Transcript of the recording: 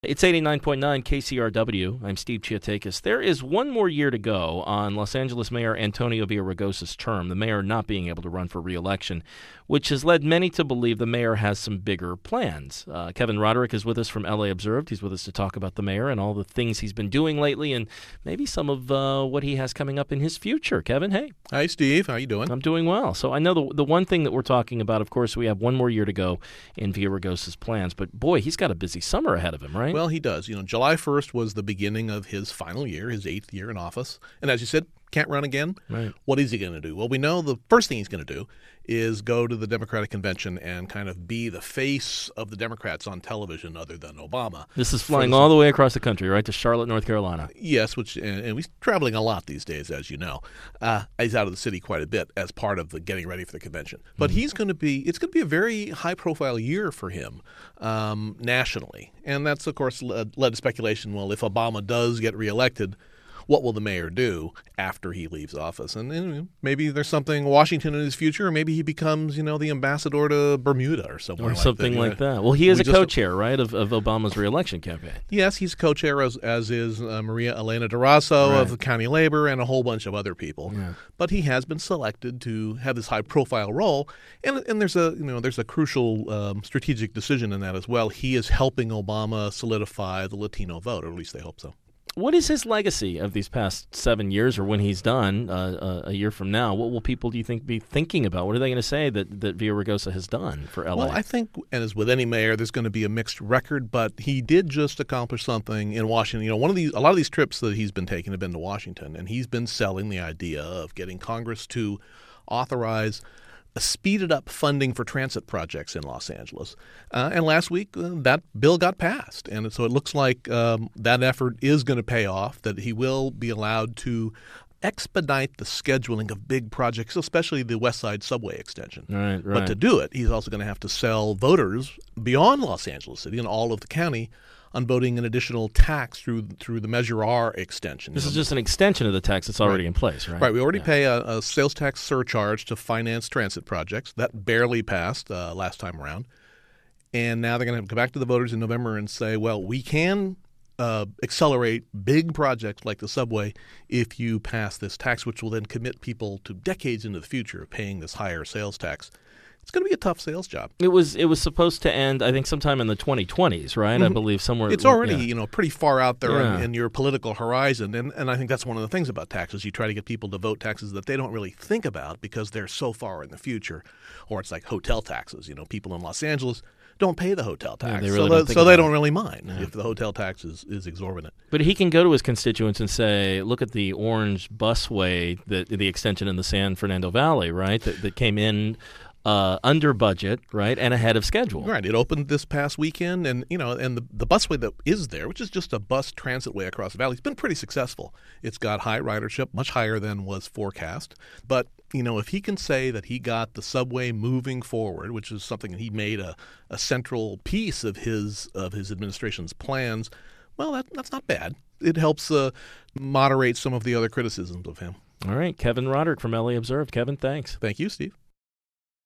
It's 89.9 KCRW. I'm Steve Chiatakis. There is one more year to go on Los Angeles Mayor Antonio Villaraigosa's term, the mayor not being able to run for re-election, which has led many to believe the mayor has some bigger plans. Kevin Roderick is with us from LA Observed. He's with us to talk about the mayor and all the things he's been doing lately and maybe some of what he has coming up in his future. Kevin, hey. Hi, Steve. How you doing? I'm doing well. So I know the one thing that we're talking about, of course, we have one more year to go in Villaraigosa's plans, but boy, he's got a busy summer ahead of him, right? Well, he does. July 1st was the beginning of his final year, his 8th year in office. And as you said, can't run again. Right. What is he going to do? Well, we know the first thing he's going to do is go to the Democratic convention and kind of be the face of the Democrats on television other than Obama. This is flying all the way across the country, right, to Charlotte, North Carolina. Yes, and he's traveling a lot these days, as you know. He's out of the city quite a bit as part of the getting ready for the convention. But it's going to be a very high-profile year for him nationally. And that's, of course, led to speculation, well, if Obama does get reelected, what will the mayor do after he leaves office? And maybe there's something Washington in his future, or maybe he becomes, the ambassador to Bermuda or somewhere or like something that. like that. Well, he is a co-chair, right, of Obama's reelection campaign. Yes, he's co-chair, as is Maria Elena Durazo of County Labor and a whole bunch of other people. Yeah. But he has been selected to have this high-profile role, and there's a crucial strategic decision in that as well. He is helping Obama solidify the Latino vote, or at least they hope so. What is his legacy of these past 7 years, or when he's done a year from now? What will people, do you think, be thinking about? What are they going to say that Villaraigosa has done for LA? Well, I think, and as with any mayor, there's going to be a mixed record, but he did just accomplish something in Washington. A lot of these trips that he's been taking have been to Washington, and he's been selling the idea of getting Congress to authorize speeded up funding for transit projects in Los Angeles. And last week, that bill got passed. And so it looks like that effort is going to pay off, that he will be allowed to expedite the scheduling of big projects, especially the West Side subway extension. Right. But to do it, he's also going to have to sell voters beyond Los Angeles City and all of the county on voting an additional tax through the Measure R extension. This is just an extension of the tax that's already in place, right? Right. We already pay a sales tax surcharge to finance transit projects. That barely passed last time around. And now they're going to go back to the voters in November and say, well, we can accelerate big projects like the subway if you pass this tax, which will then commit people to decades into the future of paying this higher sales tax. It's going to be a tough sales job. It was supposed to end, I think, sometime in the 2020s, right? Mm-hmm. I believe somewhere. It's already pretty far out there in your political horizon, and I think that's one of the things about taxes. You try to get people to vote taxes that they don't really think about because they're so far in the future. Or it's like hotel taxes. People in Los Angeles don't pay the hotel tax, they really don't really mind if the hotel tax is exorbitant. But he can go to his constituents and say, look at the orange busway, the extension in the San Fernando Valley, right, that came in under budget, right, and ahead of schedule. Right. It opened this past weekend, and the busway that is there, which is just a bus transitway across the valley, it's been pretty successful. It's got high ridership, much higher than was forecast. But if he can say that he got the subway moving forward, which is something that he made a central piece of his administration's plans, well, that's not bad. It helps moderate some of the other criticisms of him. All right, Kevin Roderick from LA Observed. Kevin, thanks. Thank you, Steve.